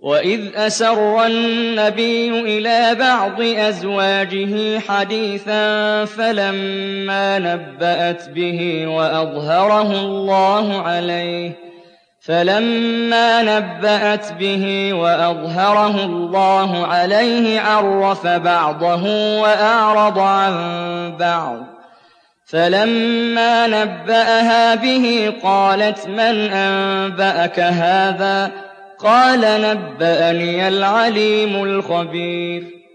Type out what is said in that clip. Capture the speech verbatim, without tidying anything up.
وَإِذْ أَسَرَّ النَّبِيُّ إِلَىٰ بَعْضِ أَزْوَاجِهِ حَدِيثًا فَلَمَّا نَبَّأَتْ بِهِ وَأَظْهَرَهُ اللَّهُ عَلَيْهِ فَلَمَّا نَبَّأَتْ بِهِ وَأَظْهَرَهُ اللَّهُ عَلَيْهِ عَرَّفَ بَعْضَهُ وَأَعْرَضَ عَن بَعْضٍ ۖ فَلَمَّا نَبَّأَهَا بِهِ قَالَتْ مَنْ أَنبَأَكَ هَٰذَا ۖ قَالَ نَبَّأَنِيَ الْعَلِيمُ الْخَبِيرُ